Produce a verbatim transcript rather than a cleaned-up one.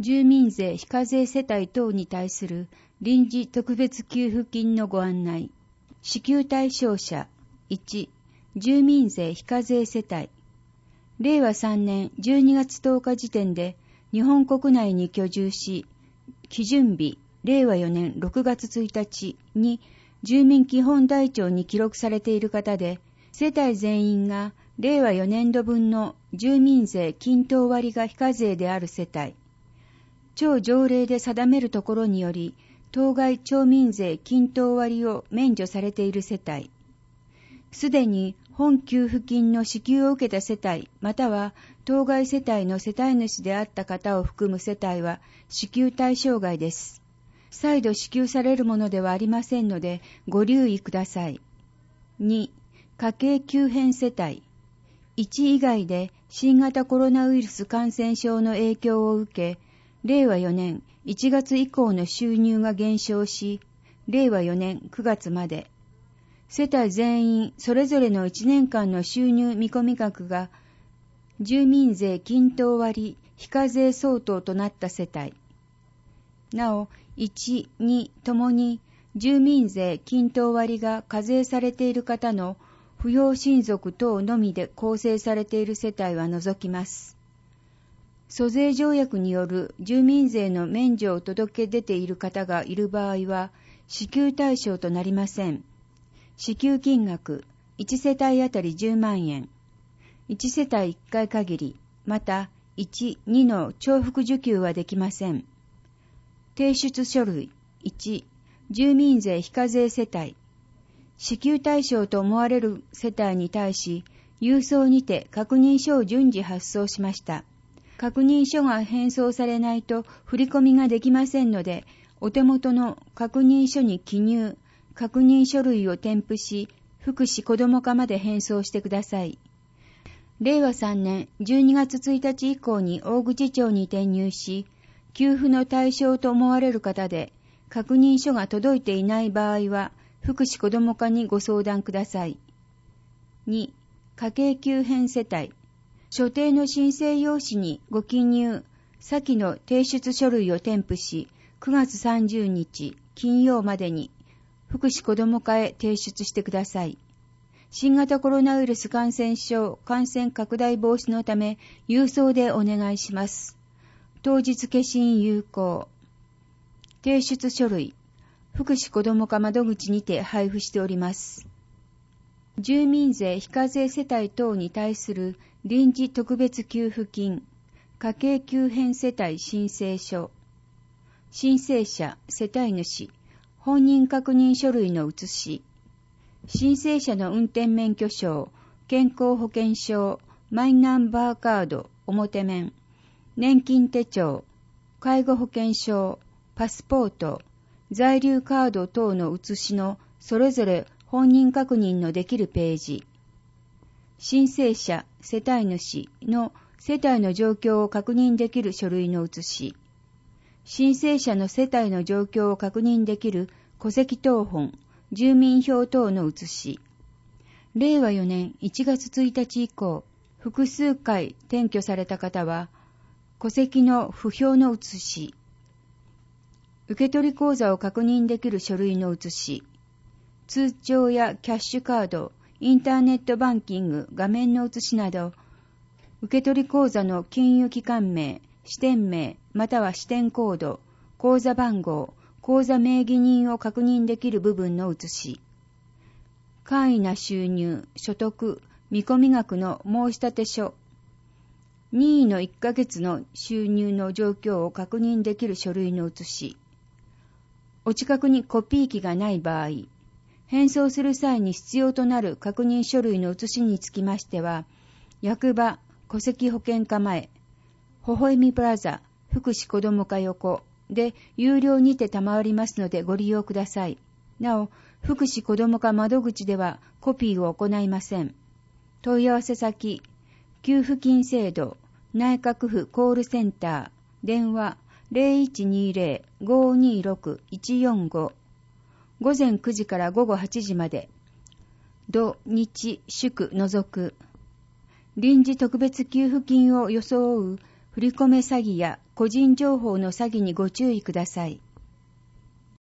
住民税非課税世帯等に対する臨時特別給付金のご案内。支給対象者いち、住民税非課税世帯。れいわさんねんじゅうにがつとおか時点で日本国内に居住し、基準日れいわよねんろくがつついたちに住民基本台帳に記録されている方で、世帯全員がれいわよねんど分の住民税均等割が非課税である世帯。町条例で定めるところにより、当該町民税均等割を免除されている世帯。すでに本給付金の支給を受けた世帯、または当該世帯の世帯主であった方を含む世帯は支給対象外です。再度支給されるものではありませんのでご留意ください。に、家計急変世帯。いち以外で新型コロナウイルス感染症の影響を受け、れいわよねんいちがつ以降の収入が減少し、れいわよねんくがつまで、世帯全員それぞれのいちねんかんの収入見込み額が住民税均等割非課税相当となった世帯。なお、いち、にともに住民税均等割が課税されている方の扶養親族等のみで構成されている世帯は除きます。租税条約による住民税の免除を届け出ている方がいる場合は支給対象となりません。支給金額いち世帯あたりじゅうまんえん、いち世帯いっかい限り、またいち、にの重複受給はできません。提出書類いち、住民税非課税世帯。支給対象と思われる世帯に対し、郵送にて確認書を順次発送しました。確認書が返送されないと振り込みができませんので、お手元の確認書に記入、確認書類を添付し、福祉子ども課まで返送してください。れいわさんねんじゅうにがつついたち以降に大口町に転入し、給付の対象と思われる方で、確認書が届いていない場合は、福祉子ども課にご相談ください。に、家計急変世帯。所定の申請用紙にご記入、先の提出書類を添付し、くがつさんじゅうにち金曜までに福祉子ども課へ提出してください。新型コロナウイルス感染症感染拡大防止のため郵送でお願いします。当日消印有効。提出書類、福祉子ども課窓口にて配布しております。住民税非課税世帯等に対する臨時特別給付金、家計急変世帯申請書、申請者、世帯主、本人確認書類の写し、申請者の運転免許証、健康保険証、マイナンバーカード、表面、年金手帳、介護保険証、パスポート、在留カード等の写しのそれぞれ本人確認のできるページ。申請者、世帯主の世帯の状況を確認できる書類の写し。申請者の世帯の状況を確認できる戸籍謄本、住民票等の写し。れいわよねんいちがつついたち以降、複数回転居された方は、戸籍の符票の写し。受取口座を確認できる書類の写し。通帳やキャッシュカード、インターネットバンキング、画面の写しなど、受取口座の金融機関名、支店名、または支店コード、口座番号、口座名義人を確認できる部分の写し。簡易な収入、所得、見込み額の申立書。任意のいっかげつの収入の状況を確認できる書類の写し。お近くにコピー機がない場合、返送する際に必要となる確認書類の写しにつきましては、役場、戸籍保険課前、微笑みプラザ、福祉子ども課横で有料にて賜りますのでご利用ください。なお、福祉子ども課窓口ではコピーを行いません。問い合わせ先、給付金制度、内閣府コールセンター、電話 ゼロいちにゼロ ごーにーろく いちよんご、午前くじから午後はちじまで、土日祝除く。臨時特別給付金を装う振り込め詐欺や個人情報の詐欺にご注意ください。